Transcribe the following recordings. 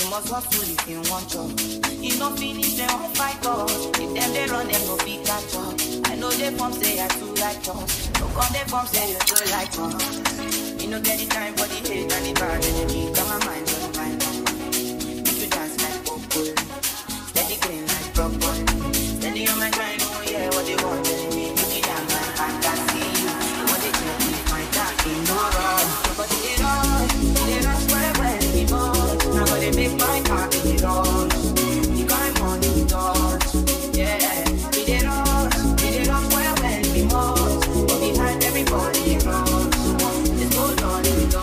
must hustle if you want job. You no finish, they won't fight us. If them they run, them no fit catch up. I know they form say I too like us. No come they form say you too like us. You no get the time for the hate and the bad energy. Got my mind on my mind. Make you dance like popcorn. Steady green like broccoli. Steady on my grind, oh yeah, what they want telling me. Make it down my fantasy. You want they check me, my dark in no wrong. But they rush well, they both. Now but they make my heart in the rush. You got money touch, yeah. They rush well, they both. But behind everybody they rush. This goes on in the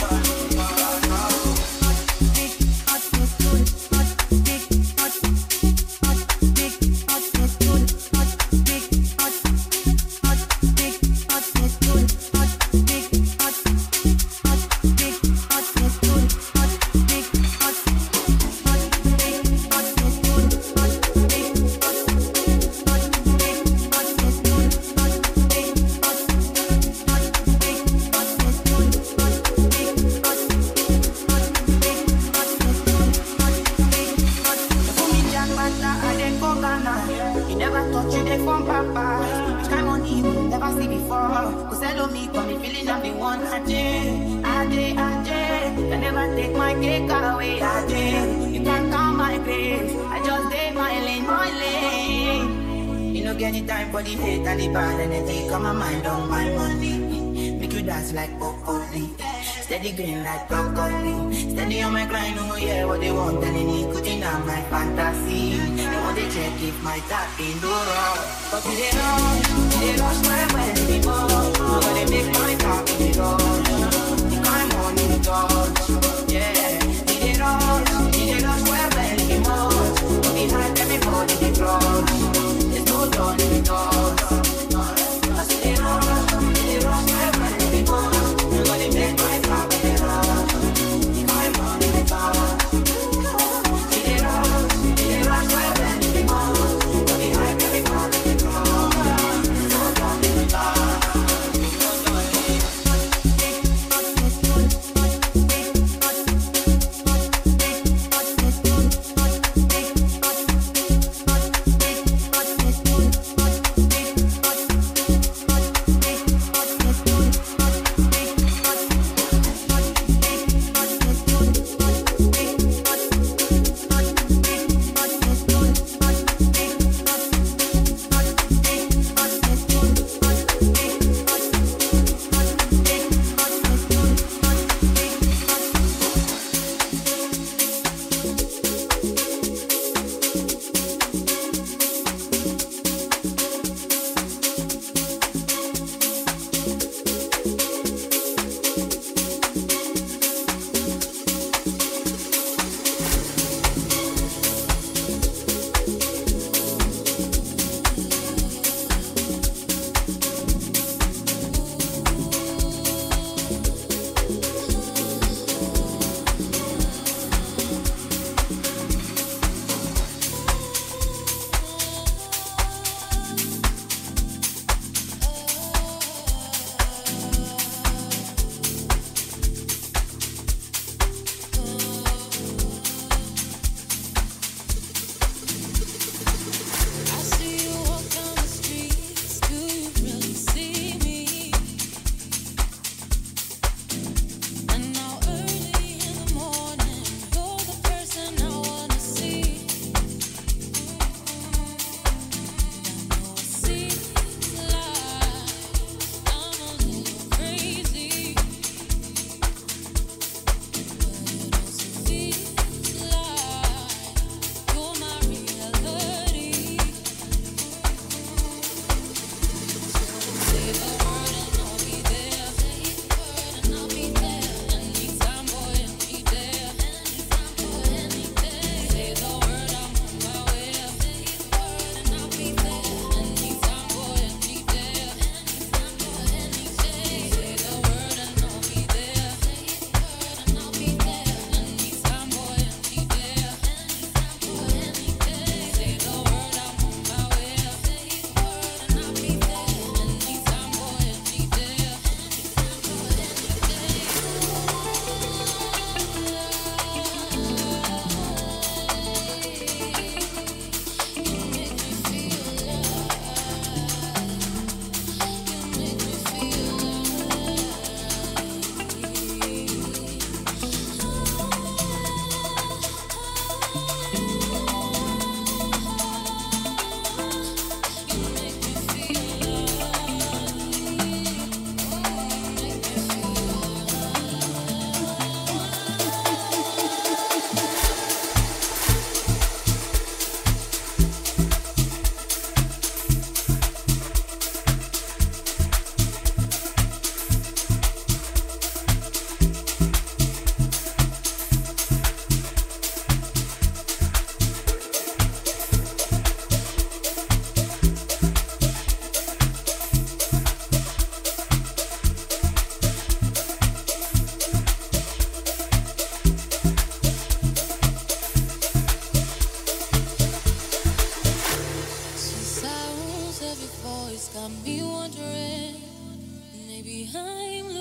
steady green like broccoli. Steady on my grind, oh yeah, what they want telling me. Cutting down my fantasy. They want to check if my tap in the rock. But they rush my way, they both. But they make my tap in the rock. The kind money touch, yeah. They rush well, they both. But behind everybody they cross. There's no done in the doors. They rush my way, they both. But they make my tap in the rock. The kind money touch. They rush well, they both. But behind everybody they cross. There's no done in the doors.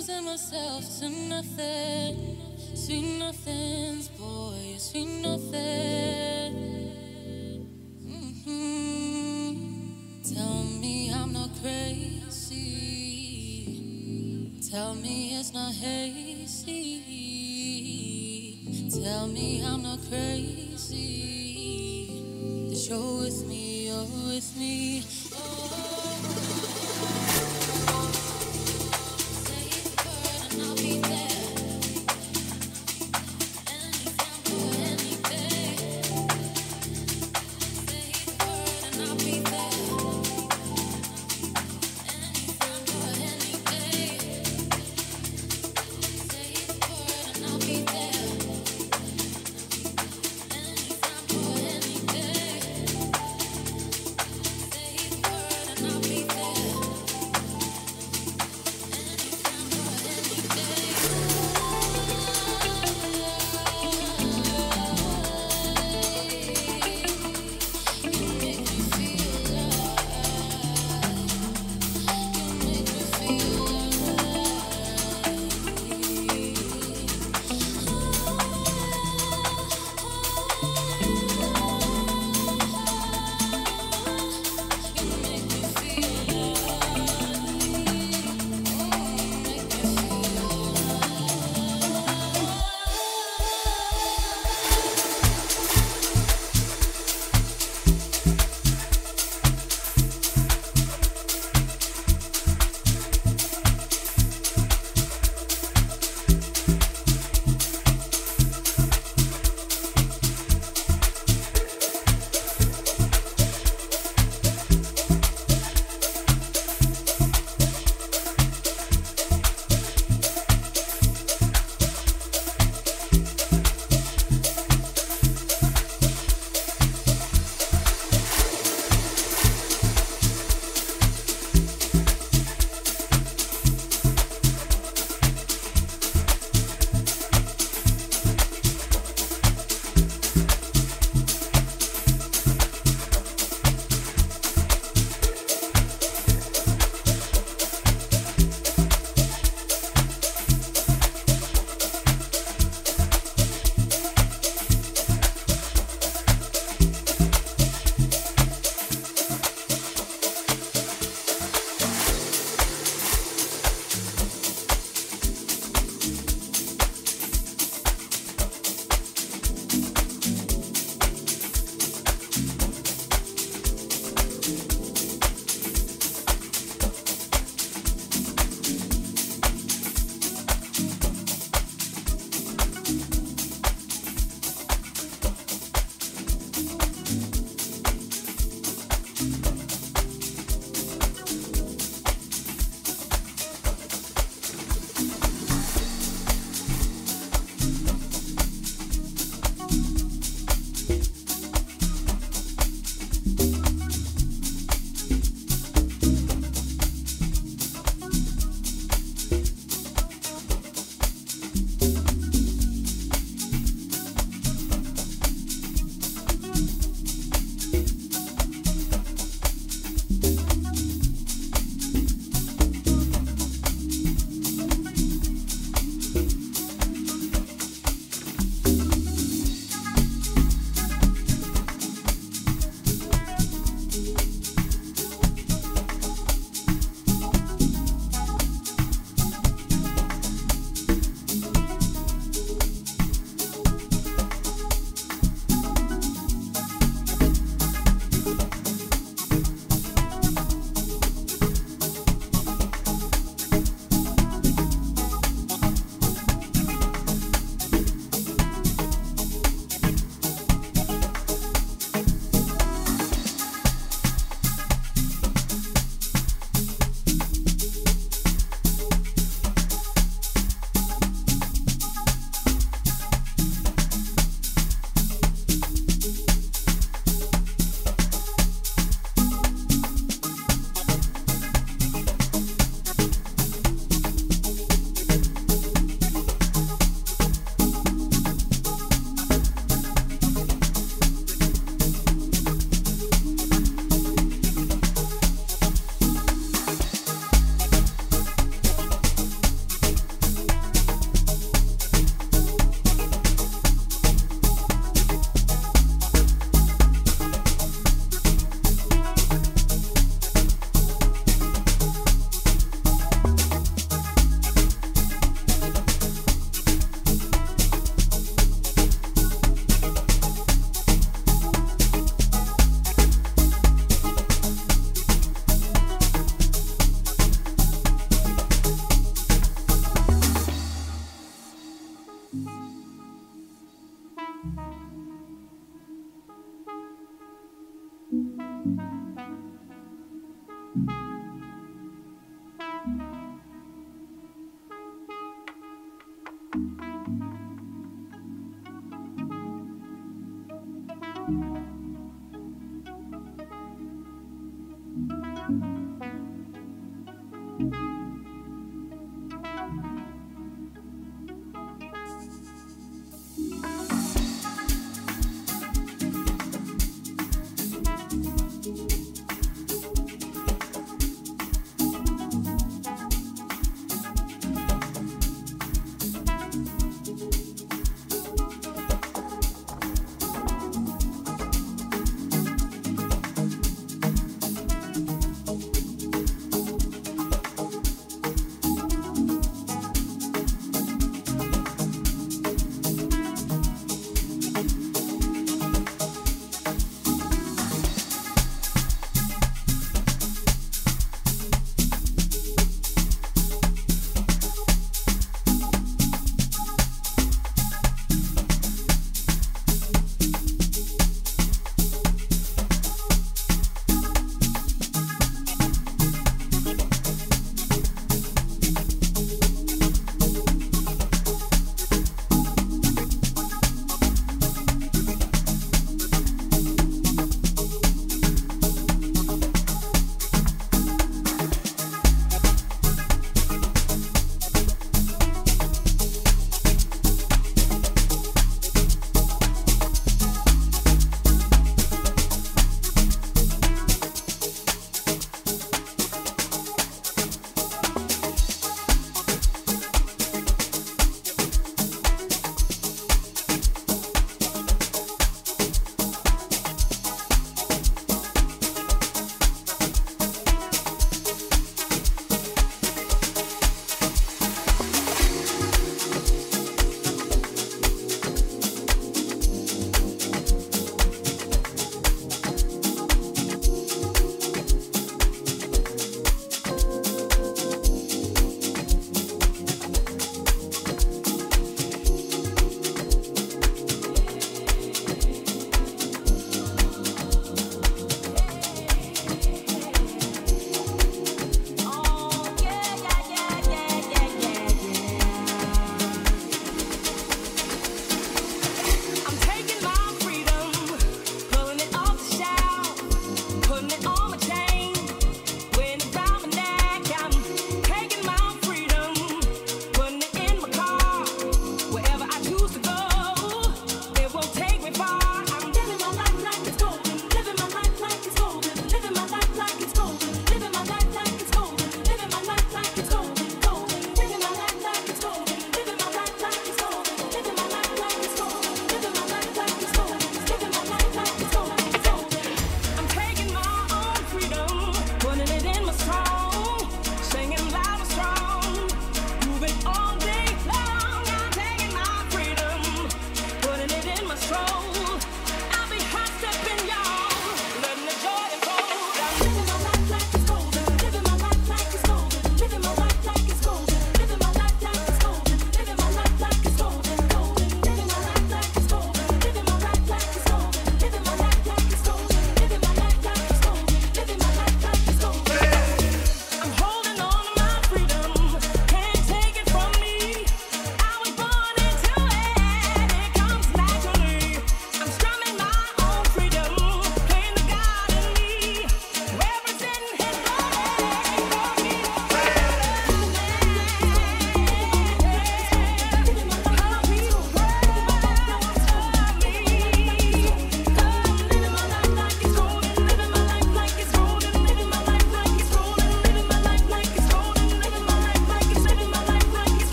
losing myself to nothing. Sweet nothings, boy, sweet nothing. Tell me I'm not crazy. Tell me it's not hazy. Tell me I'm not crazy. That you're with me, you're with me. Say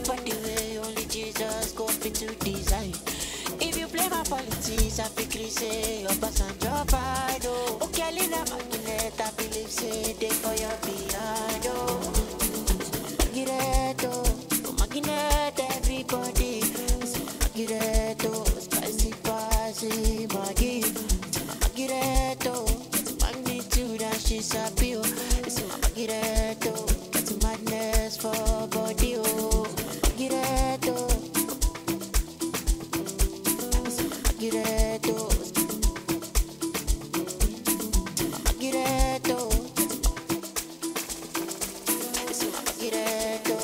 but the way only Jesus go fit to design. If you play my politics, I feel say your pass and your pride. Oh, okay, Lina Magnet, I believe say they for your behind. Oh, Magnet, everybody. Magnet, spicy, spicy, Maggie. Magnet, magnitude and she's happy. It's my Magnet, that's madness for body. Oh, Magnet. Magireto, Magireto, it's my Magireto.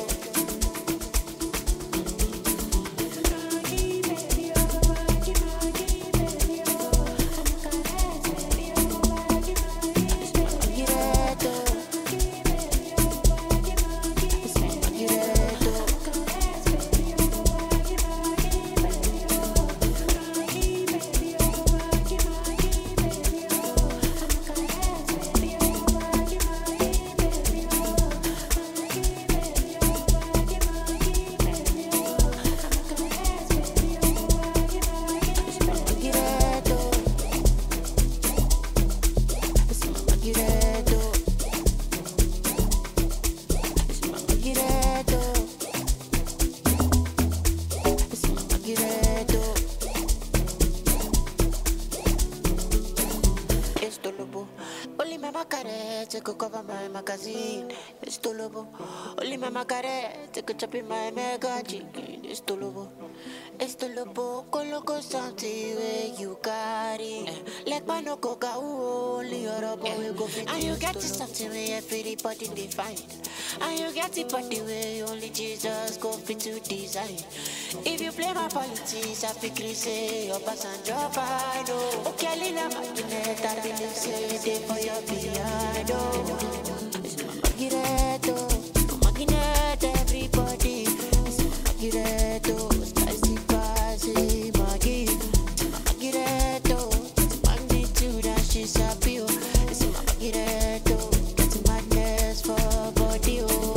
Only my macarette could cover my magazine. It's tolobo. Only my macarette could chop in my mega chicken. It's tolobo. It's tolobo. Coloco something where you got it. Like my no coca, only your boy will go fit. And you get to something where everybody define. And you get it, but the way only Jesus go fit to design. If you play my politics, I feel say your pass and your pride. Oh, okay, Lina Magnet, I believe say they for your behind. Oh, Magireto, Magnet, everybody. Magireto, spicy, spicy, Maggie. Magireto, magnitude and she's happy. It's my Magireto, that's madness for body. Oh.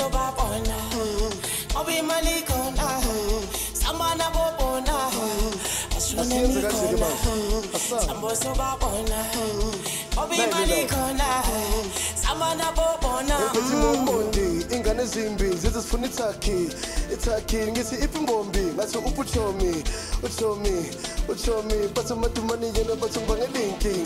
sobabona obi malikona samana bobona ashone nikona sambo sobabona obi malikona samana bobona Mondi ingane zimbi zizifuna ithaki ngithi ipimbombi ngathi upuchomi bathi matumani yena bathi ngibangela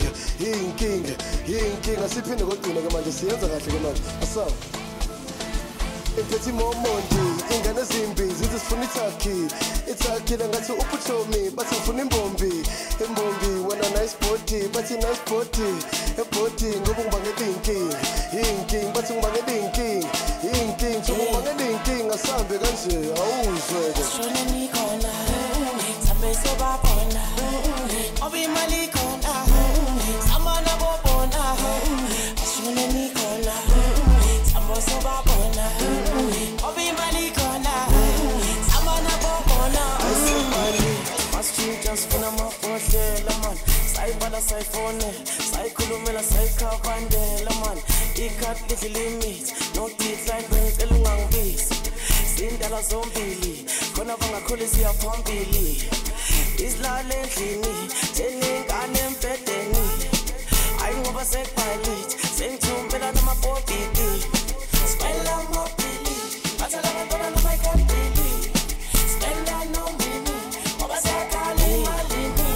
inkinga siphinde kodina ke manje siyenza kahle ke manje asaw Iphethi momondi ingane zimbi zizifuna ithaki ngathi upuchomi bathi ngifuna imbombi wena nice body bathi nice body ebody ngoba ngibangela inkinga bathi ngibangela inkinga ngibangela inkinga asambe kanje awuzweke shona nikona sambe sobabona obi malikona samana bobona shona nikona sambo sobabona obi malikona samana bobona must you just funa mafodlela man sayibala sayifone sayikhulumela sayikhavandela man ikat little limit no decline ngicela ungangibisi sindala zombili khona bangakhulisa yaphambili isilale endlini seningane empedeni ayi ngoba sekubhayithi sengithumbela namabhobhidi spela mobili bathala abantwana nabayikandili spela nomini ngoba sekhala imalini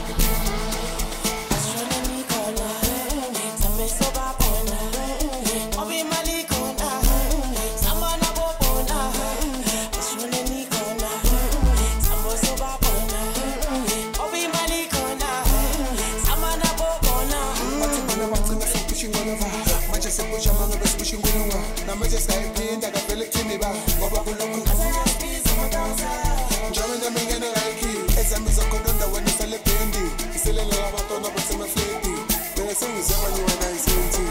ashona nikona sambe sobabona obi malikona samana bobona ashona nikona sambo sobabona obi malikona samana bobona Wagcina sekusho ingolova manje sekusha manje besikusho ingolova namanje sayiphinda kavele kuthini ba ngoba kulokhu njalo namingene like ezami zokhonda wena isale bendi iselela abantwana basemafleti bese sengizama nyiwa na isenti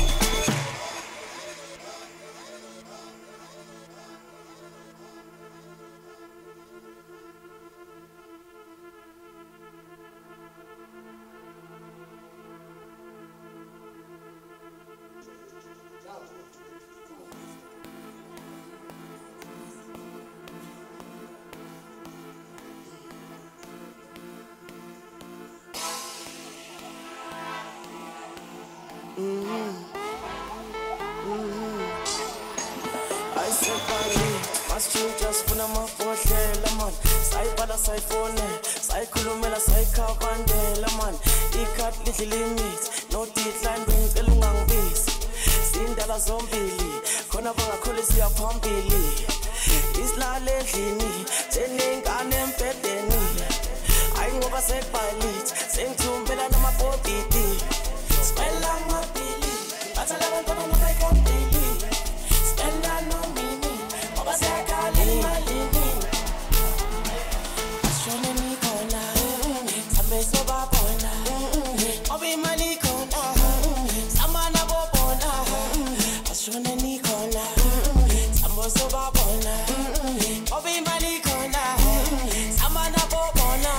I said bali must you just funa mafodlela man sayibala sayifone sayikhulumela sayikhavandela man ikat little limit no decline ngicela ungangibisi sindala zombili khona bangakhulisa yaphambili isilale endlini seningane empedeni ayi ngoba sekubhayithi sengithumbela namabhobhidi spela mobili bathala abantwana nabayikandili spela nomini ngoba sekhala imalini ashona nikona sambe sobabona obi malikona samana bobona ashona nikona sambo sobabona obi malikona samana bobona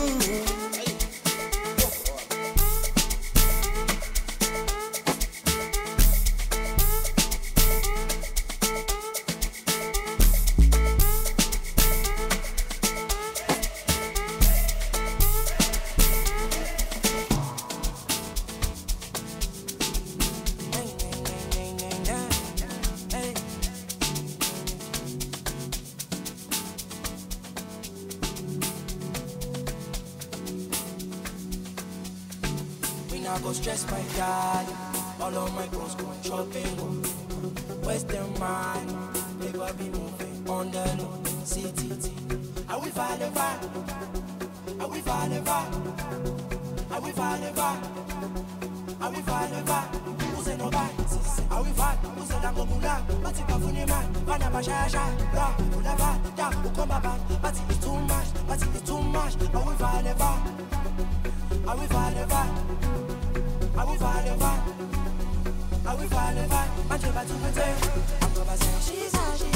I go stress my dad. All of my girls going shopping. Western mind, they go be moving on the low. CTT. I will find a vibe. I will find a vibe. I will find a vibe. I will find a vibe. Who's in no vibe? I will find. Who's in a gomula? But if I funny man, Vana Bashasha, Ra, Ulava, Da, Ukomaba, but it's too much. But it's too much. I will find a vibe. I will find a vibe. I will find a vibe. I will find a vibe. I'm about to pretend. I'm gonna say she's a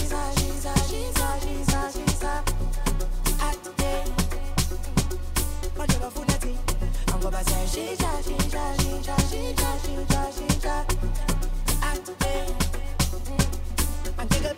at the day. But never fool that thing. I'm gonna say she's a at the day. I'm taking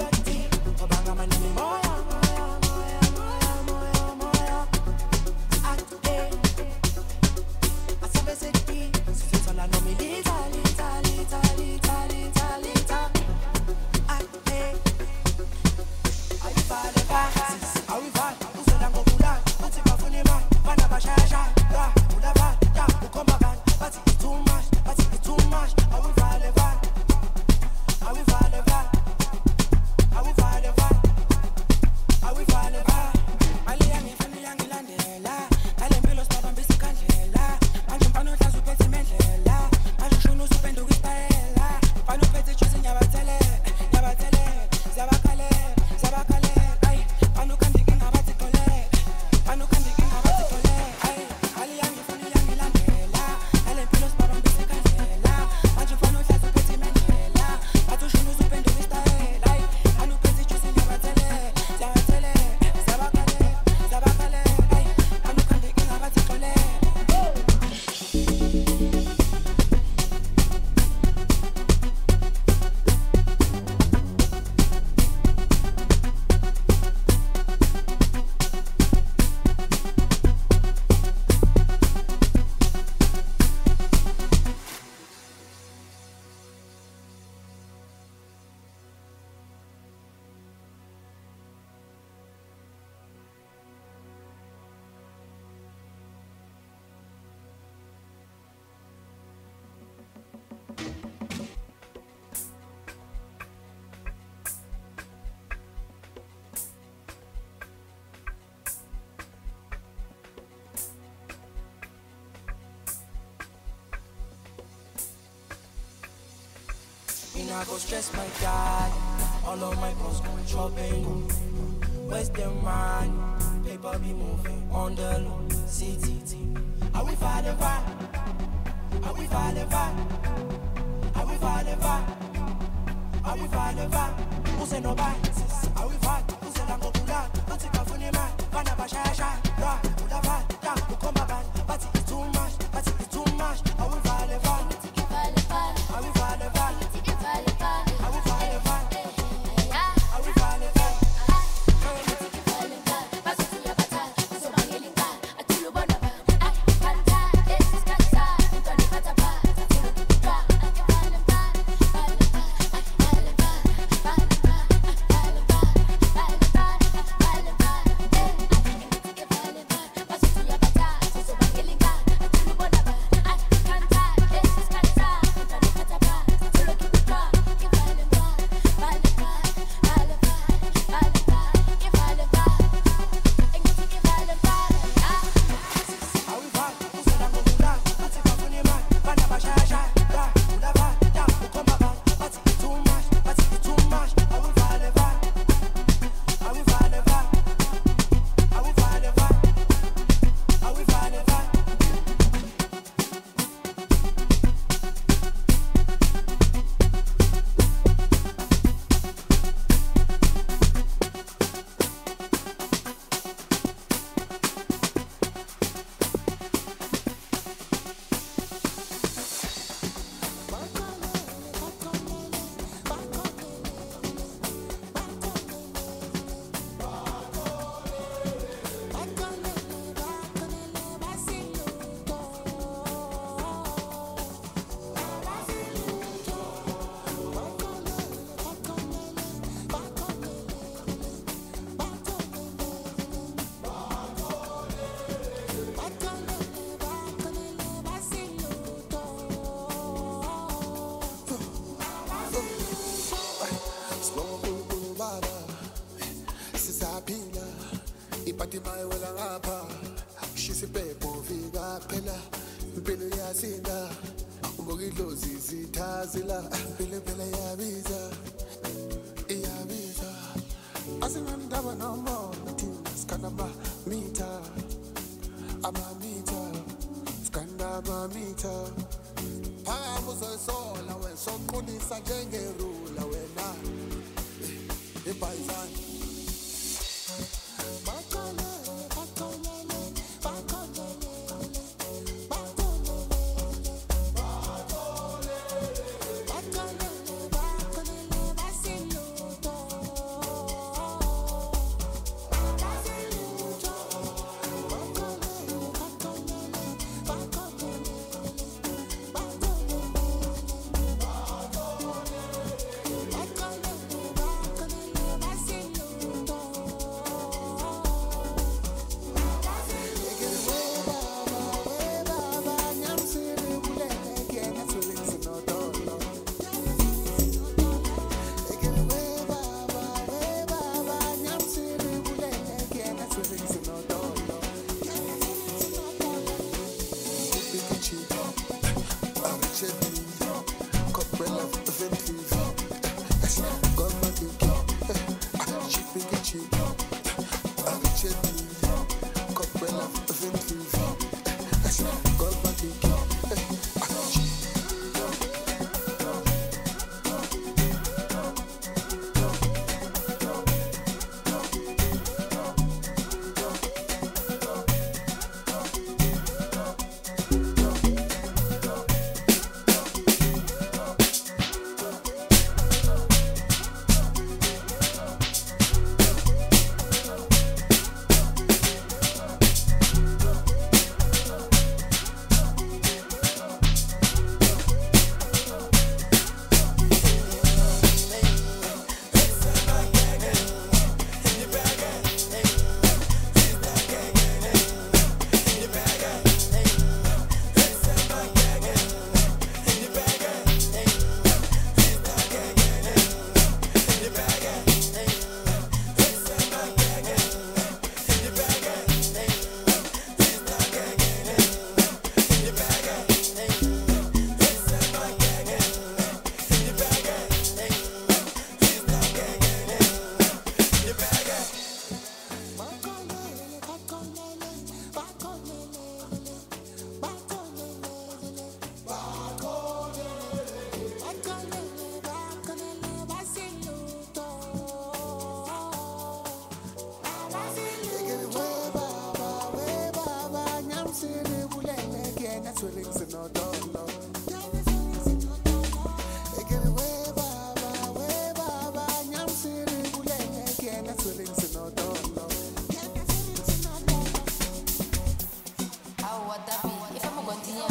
I go stress my dad. All of my bros go shopping. Where's the man? Paper be moving on the low. CTT. Are we falling back? Are we falling back? Are we falling back? Are we falling back? Who say no back? Are we fall? Who say I'm going to Don't take a funny man. Banaba shy. Ra, Uda fall. Down, you come back. But it's too much. But it's too much. Are we falling back? Are we falling back? Are we falling back? Are we falling back? sinodolo. Ekere we baba, nyamsiri kulenge kena swelling sinodolo. How would that be? If I'm going to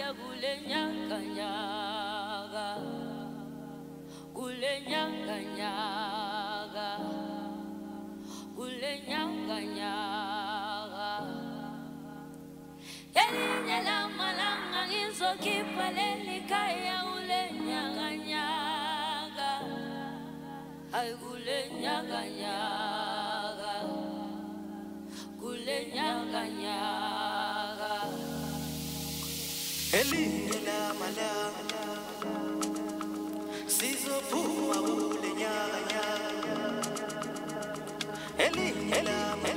kule nyanga nyanga, kule nyanga nyanga, kule nyanga nyanga. Elinye la malanga ngizokhipha leli kaya ule nyanga nyanga, ay kule nyanga nyanga, kule nyanga nyanga. Elinye la malanga sizophuma kule nyanga nyanga, elinye la malanga